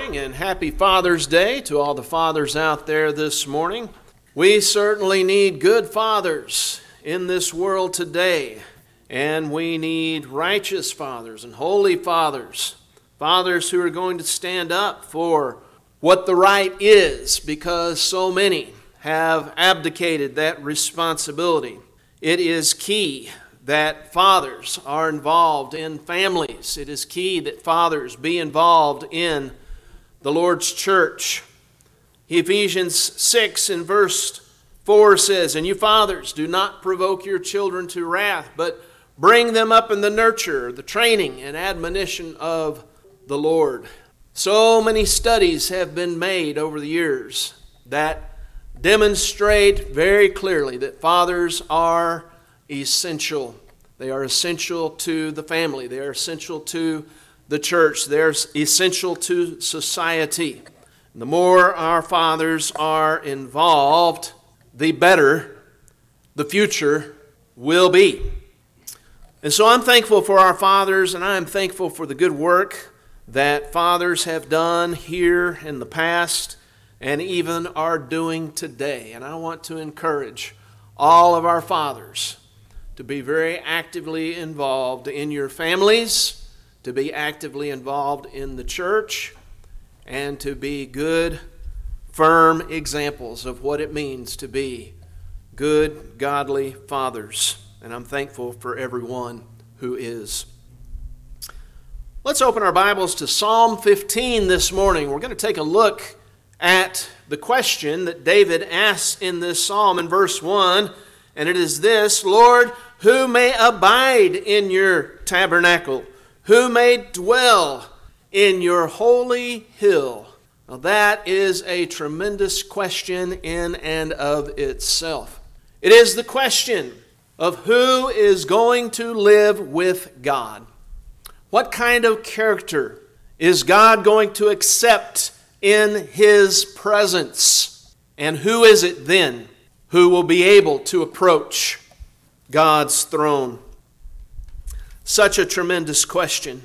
morning and happy Father's Day to all the fathers out there this morning. We certainly need good fathers in this world today, and we need righteous fathers and holy fathers, fathers who are going to stand up for what the right is, because so many have abdicated that responsibility. It is key that fathers are involved in families. It is key that fathers be involved in the Lord's church. Ephesians 6 and verse 4 says, "And you fathers, do not provoke your children to wrath, but bring them up in the nurture, the training, and admonition of the Lord." So many studies have been made over the years that demonstrate very clearly that fathers are essential. They are essential to the family. They are essential to the church. They're essential to society. And the more our fathers are involved, the better the future will be. And so I'm thankful for our fathers, and I'm thankful for the good work that fathers have done here in the past and even are doing today. And I want to encourage all of our fathers to be very actively involved in your families, to be actively involved in the church, and to be good, firm examples of what it means to be good, godly fathers. And I'm thankful for everyone who is. Let's open our Bibles to Psalm 15 this morning. We're going to take a look at the question that David asks in this psalm in verse 1. And it is this: "Lord, who may abide in your tabernacle? Who may dwell in your holy hill?" Now that is a tremendous question in and of itself. It is the question of who is going to live with God. What kind of character is God going to accept in His presence? And who is it then who will be able to approach God's throne? Such a tremendous question.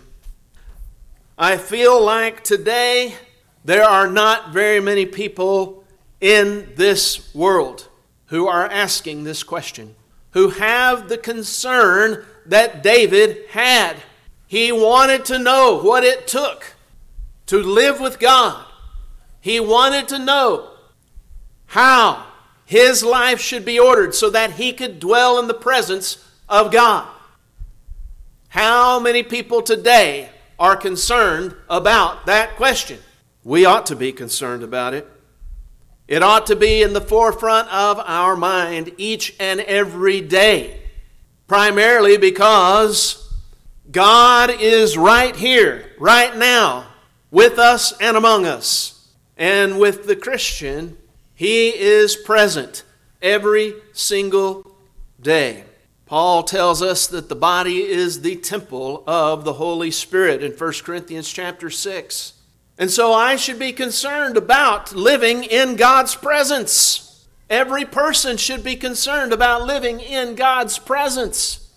I feel like today there are not very many people in this world who are asking this question, who have the concern that David had. He wanted to know what it took to live with God. He wanted to know how his life should be ordered so that he could dwell in the presence of God. How many people today are concerned about that question? We ought to be concerned about it. It ought to be in the forefront of our mind each and every day, primarily because God is right here, right now, with us and among us. And with the Christian, He is present every single day. Paul tells us that the body is the temple of the Holy Spirit in 1 Corinthians chapter 6. And so I should be concerned about living in God's presence. Every person should be concerned about living in God's presence.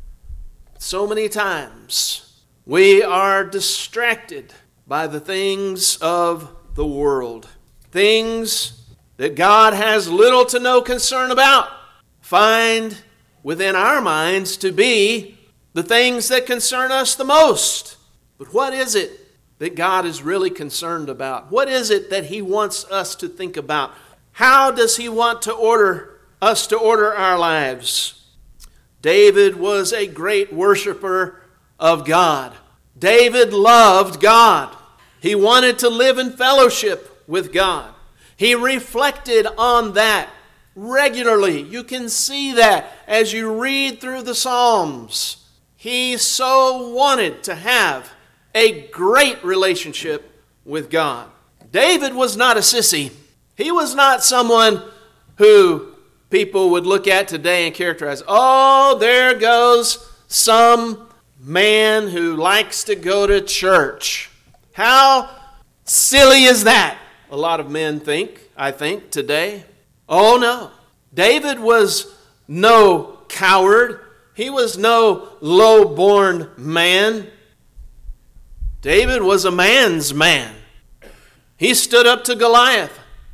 So many times we are distracted by the things of the world. Things that God has little to no concern about find within our minds to be the things that concern us the most. But what is it that God is really concerned about? What is it that He wants us to think about? How does He want to order us to order our lives? David was a great worshiper of God. David loved God. He wanted to live in fellowship with God. He reflected on that regularly. You can see that as you read through the Psalms. He so wanted to have a great relationship with God. David was not a sissy. He was not someone who people would look at today and characterize, "Oh, there goes some man who likes to go to church." How silly is that? A lot of men I think, today. Oh no. David was no coward. He was no low-born man. David was a man's man. He stood up to Goliath.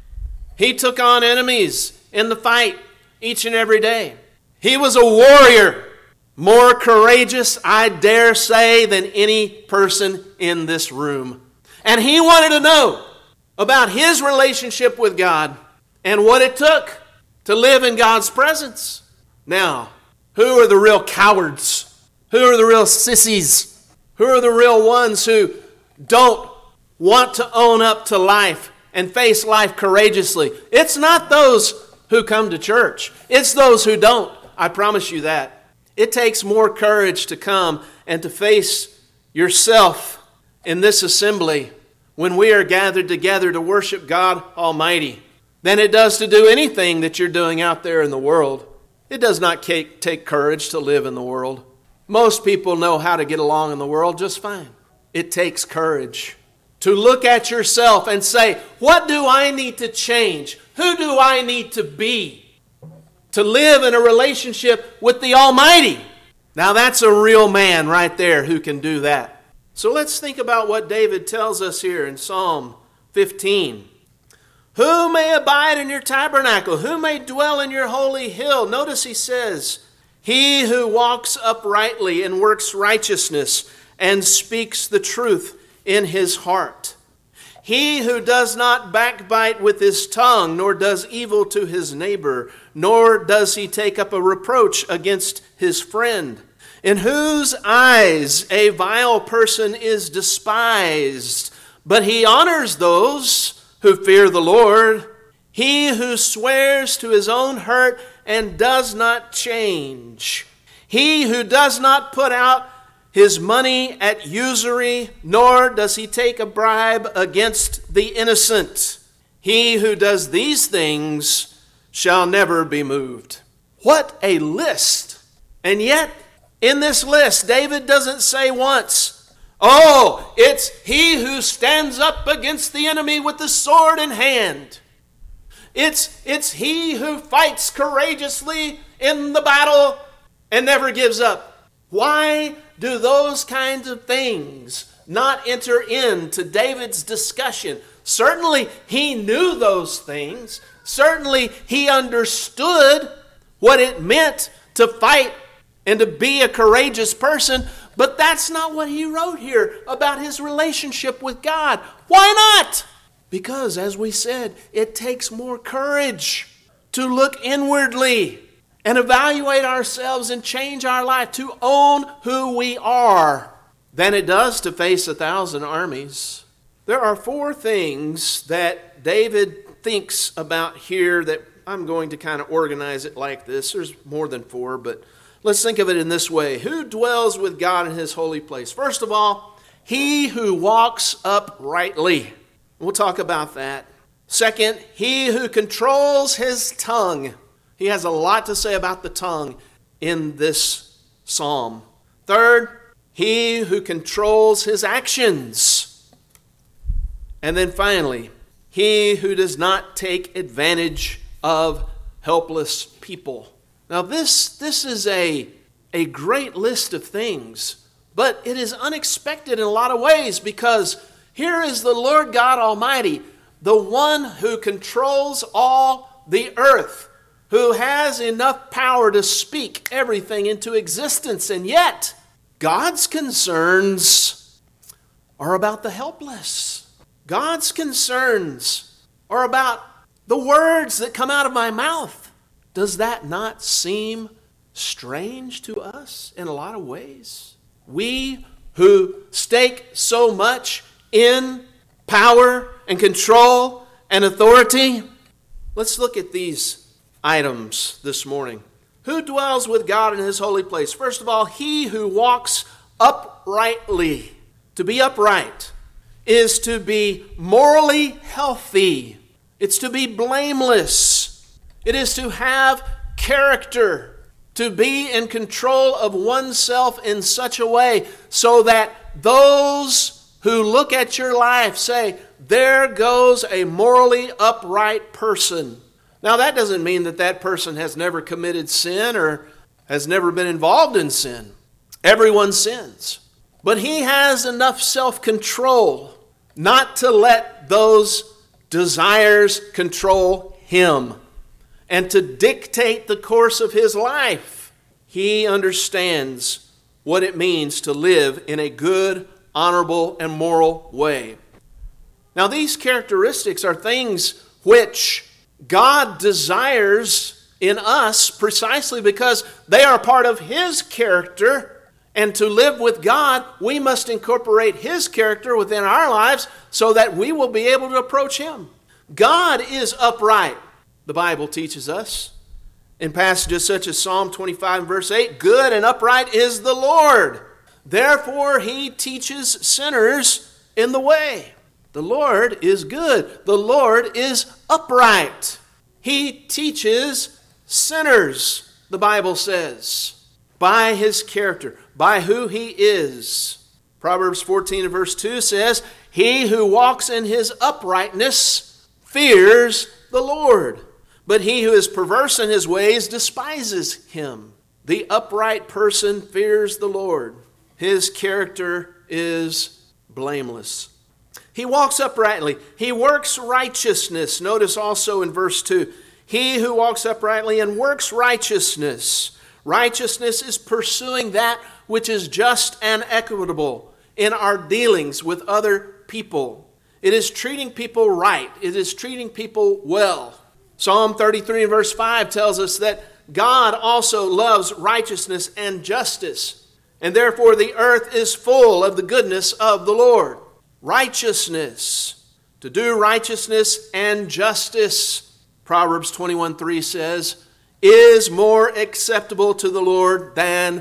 He took on enemies in the fight each and every day. He was a warrior, more courageous, I dare say, than any person in this room. And he wanted to know about his relationship with God and what it took to live in God's presence. Now, who are the real cowards? Who are the real sissies? Who are the real ones who don't want to own up to life and face life courageously? It's not those who come to church. It's those who don't. I promise you that. It takes more courage to come and to face yourself in this assembly when we are gathered together to worship God Almighty than it does to do anything that you're doing out there in the world. It does not take courage to live in the world. Most people know how to get along in the world just fine. It takes courage to look at yourself and say, what do I need to change? Who do I need to be to live in a relationship with the Almighty? Now that's a real man right there who can do that. So let's think about what David tells us here in Psalm 15. Who may abide in your tabernacle? Who may dwell in your holy hill? Notice he says, he who walks uprightly and works righteousness and speaks the truth in his heart. He who does not backbite with his tongue, nor does evil to his neighbor, nor does he take up a reproach against his friend, in whose eyes a vile person is despised, but he honors those who fear the Lord. He who swears to his own hurt and does not change. He who does not put out his money at usury, nor does he take a bribe against the innocent. He who does these things shall never be moved. What a list! And yet, in this list, David doesn't say once, oh, it's he who stands up against the enemy with the sword in hand. It's he who fights courageously in the battle and never gives up. Why do those kinds of things not enter into David's discussion? Certainly he knew those things. Certainly he understood what it meant to fight and to be a courageous person. But that's not what he wrote here about his relationship with God. Why not? Because, as we said, it takes more courage to look inwardly and evaluate ourselves and change our life, to own who we are, than it does to face 1,000 armies. There are 4 things that David thinks about here that I'm going to kind of organize it like this. There's more than 4, but let's think of it in this way. Who dwells with God in his holy place? First of all, he who walks uprightly. We'll talk about that. Second, he who controls his tongue. He has a lot to say about the tongue in this psalm. Third, he who controls his actions. And then finally, he who does not take advantage of helpless people. Now this is a great list of things, but it is unexpected in a lot of ways, because here is the Lord God Almighty, the one who controls all the earth, who has enough power to speak everything into existence. And yet, God's concerns are about the helpless. God's concerns are about the words that come out of my mouth. Does that not seem strange to us in a lot of ways? We who stake so much in power and control and authority. Let's look at these items this morning. Who dwells with God in his holy place? First of all, he who walks uprightly. To be upright is to be morally healthy. It's to be blameless. It is to have character, to be in control of oneself in such a way so that those who look at your life say, there goes a morally upright person. Now that doesn't mean that that person has never committed sin or has never been involved in sin. Everyone sins. But he has enough self-control not to let those desires control him and to dictate the course of his life. He understands what it means to live in a good, honorable, and moral way. Now, these characteristics are things which God desires in us precisely because they are part of his character. And to live with God, we must incorporate his character within our lives so that we will be able to approach him. God is upright, the Bible teaches us. In passages such as Psalm 25 verse 8, good and upright is the Lord. Therefore, he teaches sinners in the way. The Lord is good. The Lord is upright. He teaches sinners, the Bible says, by his character, by who he is. Proverbs 14 and verse 2 says, he who walks in his uprightness fears the Lord, but he who is perverse in his ways despises him. The upright person fears the Lord. His character is blameless. He walks uprightly. He works righteousness. Notice also in verse 2, he who walks uprightly and works righteousness. Righteousness is pursuing that which is just and equitable in our dealings with other people. It is treating people right. It is treating people well. Psalm 33 and verse 5 tells us that God also loves righteousness and justice, and therefore the earth is full of the goodness of the Lord. Righteousness, to do righteousness and justice, Proverbs 21:3 says, is more acceptable to the Lord than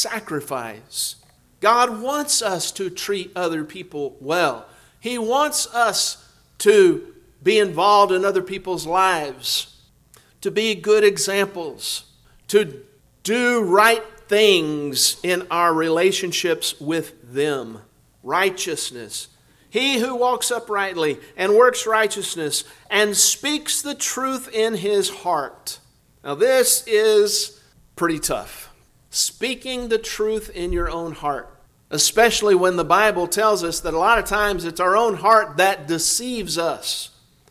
sacrifice. God wants us to treat other people well. He wants us to be involved in other people's lives, to be good examples, to do right things in our relationships with them. Righteousness. He who walks uprightly and works righteousness and speaks the truth in his heart. Now this is pretty tough. Speaking the truth in your own heart. Especially when the Bible tells us that a lot of times it's our own heart that deceives us.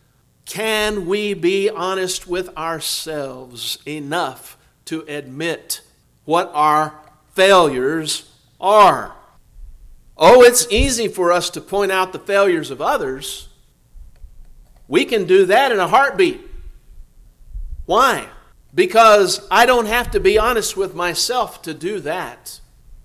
Can we be honest with ourselves enough to admit what our failures are? Oh, it's easy for us to point out the failures of others. We can do that in a heartbeat. Why? Because I don't have to be honest with myself to do that.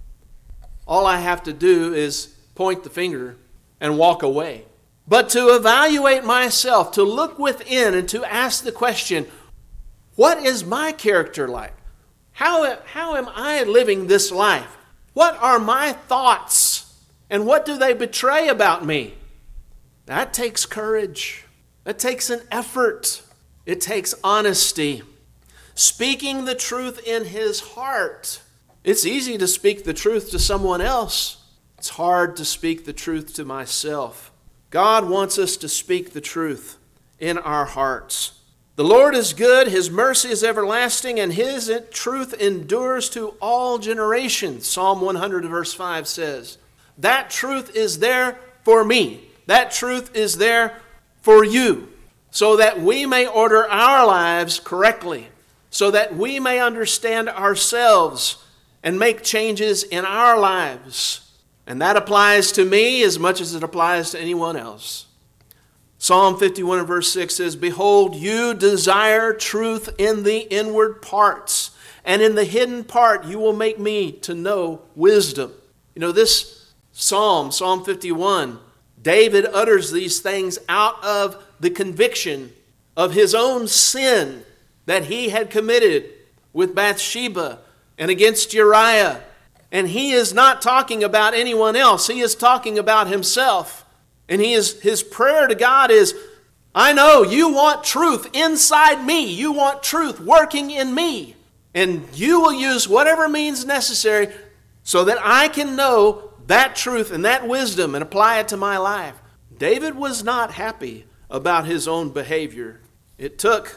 All I have to do is point the finger and walk away. But to evaluate myself, to look within and to ask the question, what is my character like? How am I living this life? What are my thoughts? And what do they betray about me? That takes courage. That takes an effort. It takes honesty. Speaking the truth in his heart. It's easy to speak the truth to someone else. It's hard to speak the truth to myself. God wants us to speak the truth in our hearts. The Lord is good, his mercy is everlasting, and his truth endures to all generations. Psalm 100 verse 5 says, that truth is there for me. That truth is there for you, so that we may order our lives correctly, so that we may understand ourselves and make changes in our lives. And that applies to me as much as it applies to anyone else. Psalm 51 and verse 6 says, behold, you desire truth in the inward parts, and in the hidden part you will make me to know wisdom. You know, this Psalm 51, David utters these things out of the conviction of his own sin that he had committed with Bathsheba and against Uriah. And he is not talking about anyone else. He is talking about himself. And his prayer to God is, I know you want truth inside me. You want truth working in me. And you will use whatever means necessary so that I can know that truth and that wisdom and apply it to my life. David was not happy about his own behavior. It took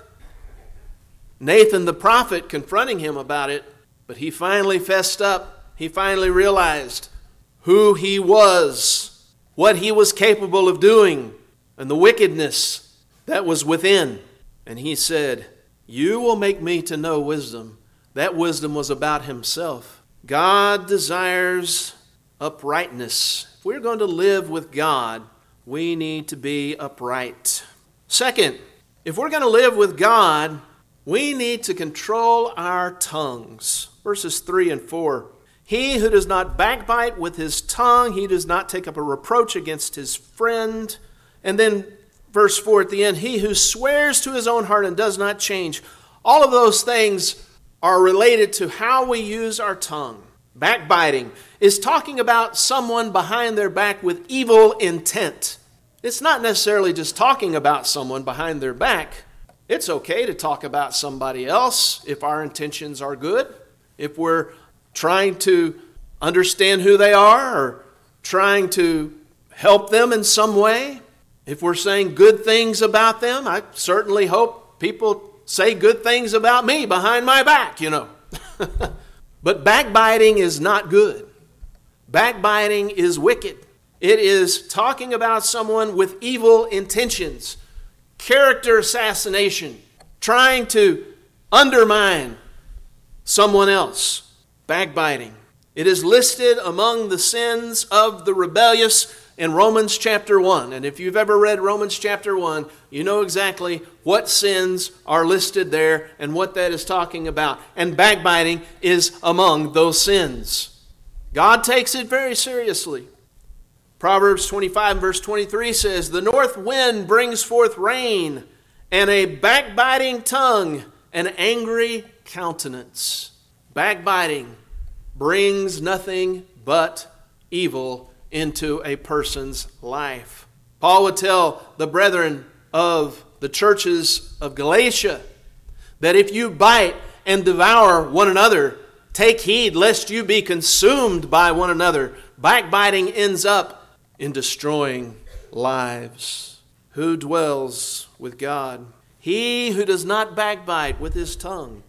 Nathan the prophet confronting him about it, but he finally fessed up. He finally realized who he was what he was capable of doing and the wickedness that was within. And he said, you will make me to know wisdom. That wisdom was about himself. God desires uprightness. If we're going to live with God, we need to be upright. Second, if we're going to live with God, we need to control our tongues. Verses 3 and 4. He who does not backbite with his tongue, he does not take up a reproach against his friend. And then verse 4 at the end, he who swears to his own heart and does not change. All of those things are related to how we use our tongue. Backbiting is talking about someone behind their back with evil intent. It's not necessarily just talking about someone behind their back. It's okay to talk about somebody else if our intentions are good, if we're trying to understand who they are or trying to help them in some way. If we're saying good things about them, I certainly hope people say good things about me behind my back, But backbiting is not good. Backbiting is wicked. It is talking about someone with evil intentions, character assassination, trying to undermine someone else. Backbiting. It is listed among the sins of the rebellious in Romans chapter 1. And if you've ever read Romans chapter 1, you know exactly what sins are listed there and what that is talking about. And backbiting is among those sins. God takes it very seriously. Proverbs 25 and verse 23 says, the north wind brings forth rain, and a backbiting tongue, an angry countenance. Backbiting brings nothing but evil into a person's life. Paul would tell the brethren of the churches of Galatia that if you bite and devour one another, take heed lest you be consumed by one another. Backbiting ends up in destroying lives. Who dwells with God? He who does not backbite with his tongue.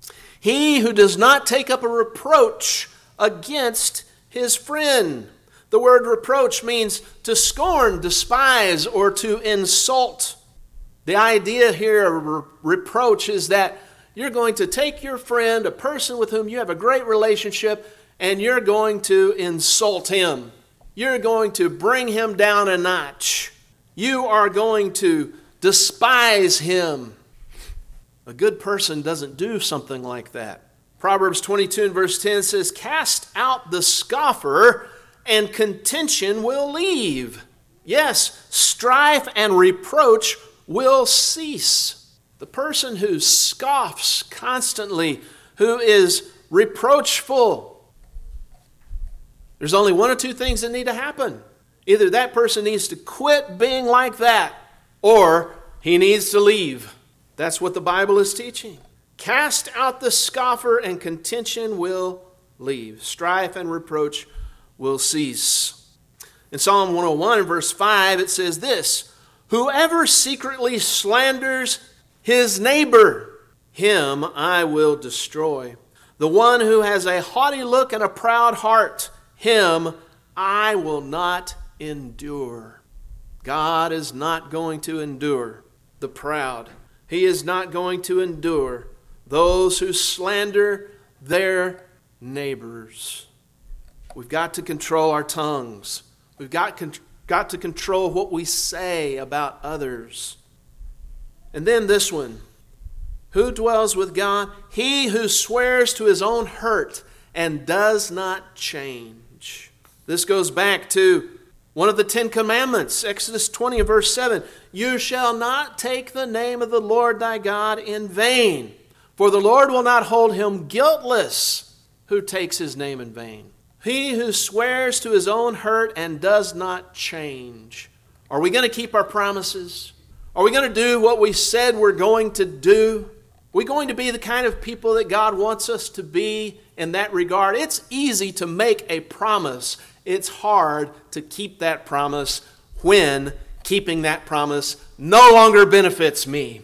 He who does not take up a reproach against his friend. The word reproach means to scorn, despise, or to insult. The idea here of reproach is that you're going to take your friend, a person with whom you have a great relationship, and you're going to insult him. You're going to bring him down a notch. You are going to despise him. A good person doesn't do something like that. Proverbs 22 and verse 10 says, cast out the scoffer, and contention will leave. Yes, strife and reproach will cease. The person who scoffs constantly, who is reproachful, there's only one or two things that need to happen. Either that person needs to quit being like that, or he needs to leave. That's what the Bible is teaching. Cast out the scoffer, and contention will leave. Strife and reproach will cease. In Psalm 101 verse 5, it says this, whoever secretly slanders his neighbor, him I will destroy. The one who has a haughty look and a proud heart, him I will not endure. God is not going to endure the proud. He is not going to endure those who slander their neighbors. We've got to control our tongues. We've got to control what we say about others. And then this one. Who dwells with God? He who swears to his own hurt and does not change. This goes back to one of the 10 Commandments, Exodus 20 and verse 7. You shall not take the name of the Lord thy God in vain, for the Lord will not hold him guiltless who takes his name in vain. He who swears to his own hurt and does not change. Are we going to keep our promises? Are we going to do what we said we're going to do? Are we going to be the kind of people that God wants us to be in that regard? It's easy to make a promise. It's hard to keep that promise when keeping that promise no longer benefits me.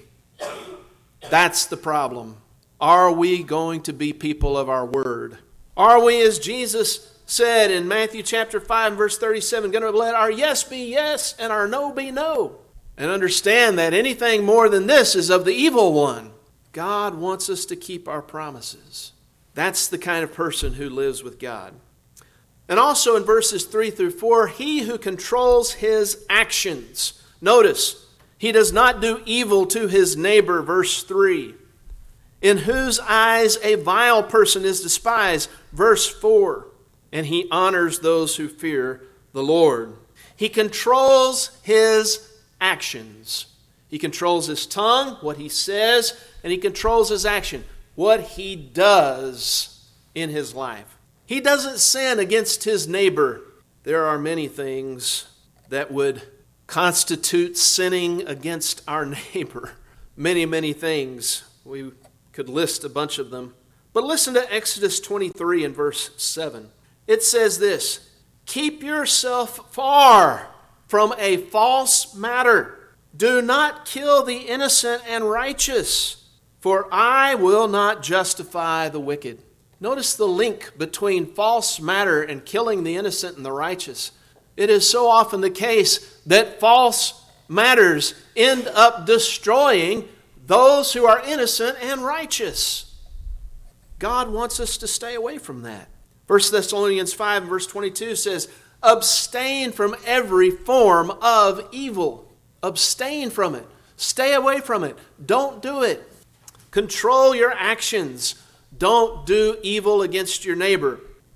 That's the problem. Are we going to be people of our word? Are we, as Jesus said in Matthew chapter 5 verse 37, going to let our yes be yes and our no be no. And understand that anything more than this is of the evil one. God wants us to keep our promises. That's the kind of person who lives with God. And also in verses 3 through 4, he who controls his actions. Notice, he does not do evil to his neighbor, verse 3. In whose eyes a vile person is despised, verse 4. And he honors those who fear the Lord. He controls his actions. He controls his tongue, what he says, and he controls his action, what he does in his life. He doesn't sin against his neighbor. There are many things that would constitute sinning against our neighbor. Many, many things. We could list a bunch of them. But listen to Exodus 23 and verse 7. It says this, keep yourself far from a false matter. Do not kill the innocent and righteous, for I will not justify the wicked. Notice the link between false matter and killing the innocent and the righteous. It is so often the case that false matters end up destroying those who are innocent and righteous. God wants us to stay away from that. 1 Thessalonians 5 verse 22 says, abstain from every form of evil. Abstain from it. Stay away from it. Don't do it. Control your actions. Don't do evil against your neighbor.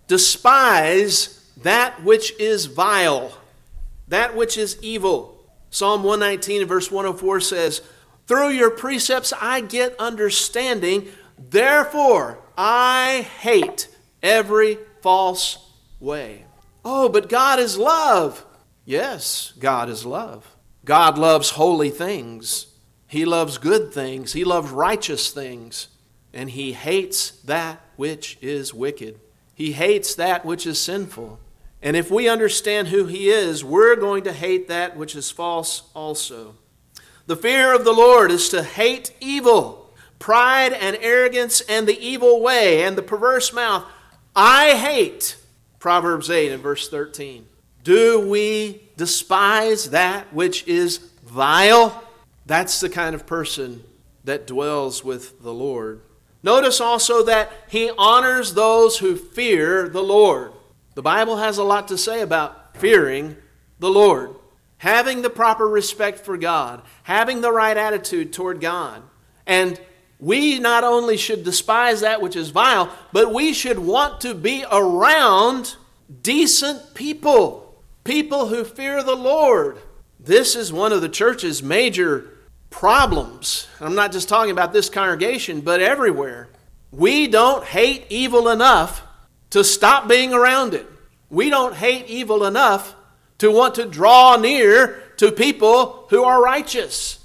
Despise that which is vile, that which is evil. Psalm 119 and verse 104 says, through your precepts I get understanding, therefore I hate every false way. Oh, but God is love. Yes, God is love. God loves holy things. He loves good things. He loves righteous things. And he hates that which is wicked. He hates that which is sinful. And if we understand who he is, we're going to hate that which is false also. The fear of the Lord is to hate evil, pride and arrogance and the evil way and the perverse mouth. I hate. Proverbs 8 and verse 13. Do we despise that which is vile? That's the kind of person that dwells with the Lord. Notice also that he honors those who fear the Lord. The Bible has a lot to say about fearing the Lord. Having the proper respect for God. Having the right attitude toward God. And we not only should despise that which is vile, but we should want to be around decent people. People who fear the Lord. This is one of the church's major problems. I'm not just talking about this congregation, but everywhere. We don't hate evil enough to stop being around it. We don't hate evil enough to want to draw near to people who are righteous.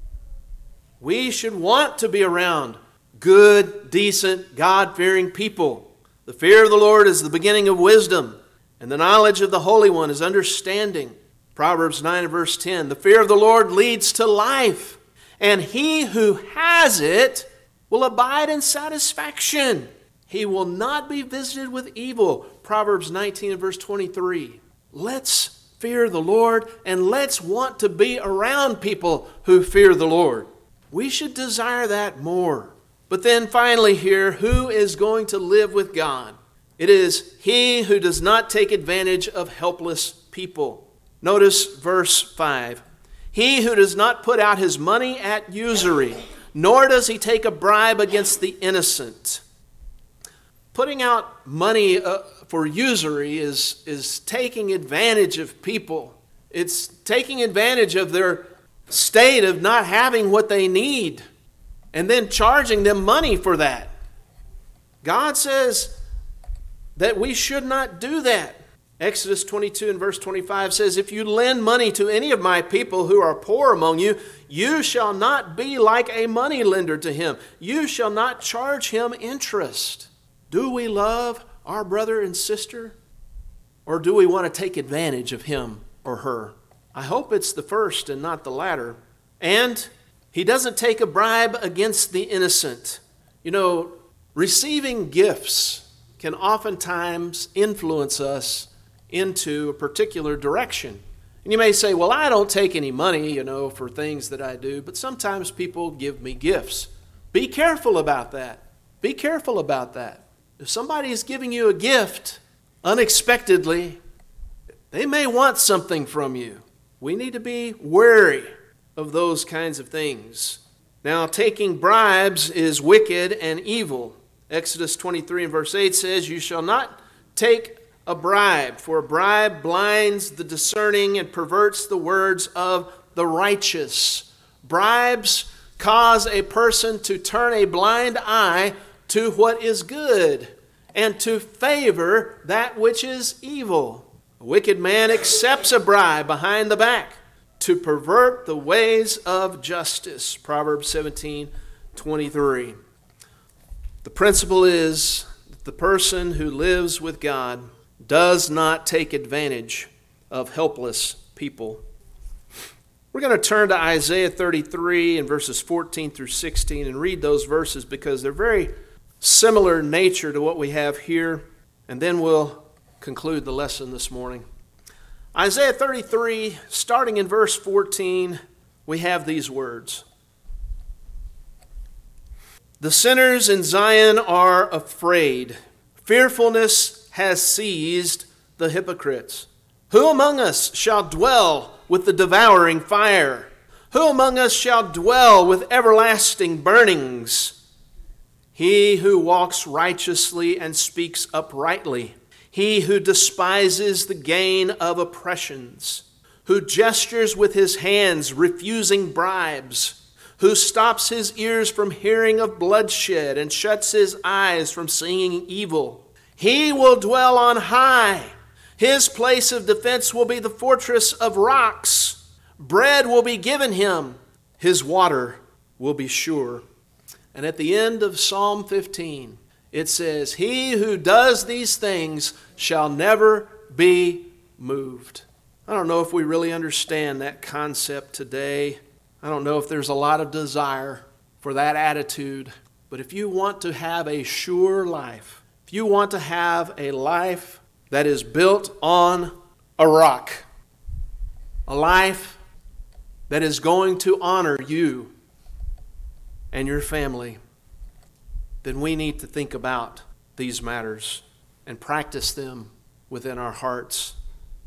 We should want to be around good, decent, God-fearing people. The fear of the Lord is the beginning of wisdom, and the knowledge of the Holy One is understanding. Proverbs 9 and verse 10, the fear of the Lord leads to life, and he who has it will abide in satisfaction. He will not be visited with evil. Proverbs 19 and verse 23. Let's fear the Lord, and let's want to be around people who fear the Lord. We should desire that more. But then finally here, who is going to live with God? It is he who does not take advantage of helpless people. Notice verse 5. He who does not put out his money at usury, nor does he take a bribe against the innocent. Putting out money for usury is taking advantage of people. It's taking advantage of their state of not having what they need and then charging them money for that. God says that we should not do that. Exodus 22 and verse 25 says, if you lend money to any of my people who are poor among you, you shall not be like a money lender to him. You shall not charge him interest. Do we love our brother and sister? Or do we want to take advantage of him or her? I hope it's the first and not the latter. And he doesn't take a bribe against the innocent. You know, receiving gifts can oftentimes influence us into a particular direction. And you may say, well, I don't take any money, for things that I do, but sometimes people give me gifts. Be careful about that. Be careful about that. If somebody is giving you a gift unexpectedly, they may want something from you. We need to be wary of those kinds of things. Now, taking bribes is wicked and evil. Exodus 23 and verse 8 says, "You shall not take a bribe, for a bribe blinds the discerning and perverts the words of the righteous." Bribes cause a person to turn a blind eye to what is good and to favor that which is evil. A wicked man accepts a bribe behind the back to pervert the ways of justice. Proverbs 17:23. The principle is that the person who lives with God does not take advantage of helpless people. We're going to turn to Isaiah 33 and verses 14 through 16 and read those verses because they're very similar in nature to what we have here, and then we'll conclude the lesson this morning. Isaiah 33, starting in verse 14, we have these words. "The sinners in Zion are afraid. Fearfulness has seized the hypocrites. Who among us shall dwell with the devouring fire? Who among us shall dwell with everlasting burnings? He who walks righteously and speaks uprightly, he who despises the gain of oppressions, who gestures with his hands, refusing bribes, who stops his ears from hearing of bloodshed and shuts his eyes from seeing evil. He will dwell on high. His place of defense will be the fortress of rocks. Bread will be given him. His water will be sure." And at the end of Psalm 15, it says, "He who does these things shall never be moved." I don't know if we really understand that concept today. I don't know if there's a lot of desire for that attitude. But if you want to have a sure life, if you want to have a life that is built on a rock, a life that is going to honor you and your family, then we need to think about these matters and practice them within our hearts.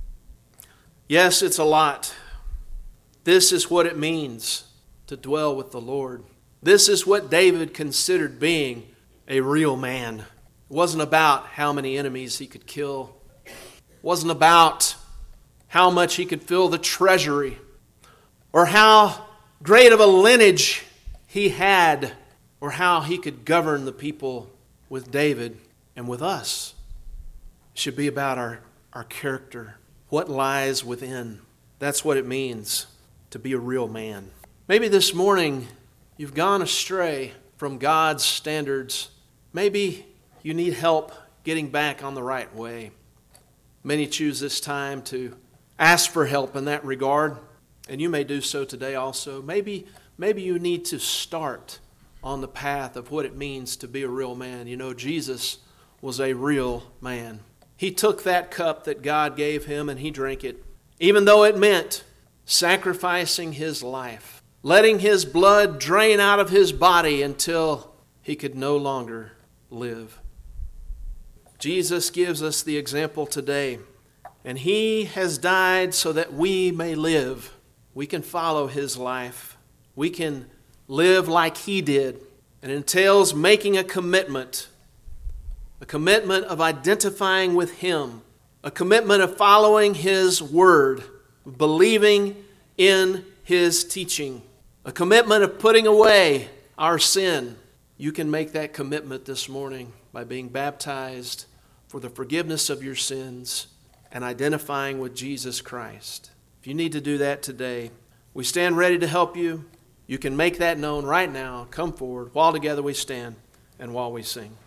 Yes, it's a lot. This is what it means to dwell with the Lord. This is what David considered being a real man. It wasn't about how many enemies he could kill. It wasn't about how much he could fill the treasury or how great of a lineage he had or how he could govern the people with David and with us. It should be about our character, what lies within. That's what it means to be a real man. Maybe this morning you've gone astray from God's standards. Maybe you need help getting back on the right way. Many choose this time to ask for help in that regard, and you may do so today also. Maybe you need to start on the path of what it means to be a real man. Jesus was a real man. He took that cup that God gave him and he drank it, even though it meant sacrificing his life, letting his blood drain out of his body until he could no longer live. Jesus gives us the example today, and he has died so that we may live. We can follow his life. We can live like he did. It entails making a commitment of identifying with him, a commitment of following his word, believing in his teaching, a commitment of putting away our sin. You can make that commitment this morning by being baptized for the forgiveness of your sins and identifying with Jesus Christ. If you need to do that today, we stand ready to help you. You can make that known right now. Come forward while together we stand and while we sing.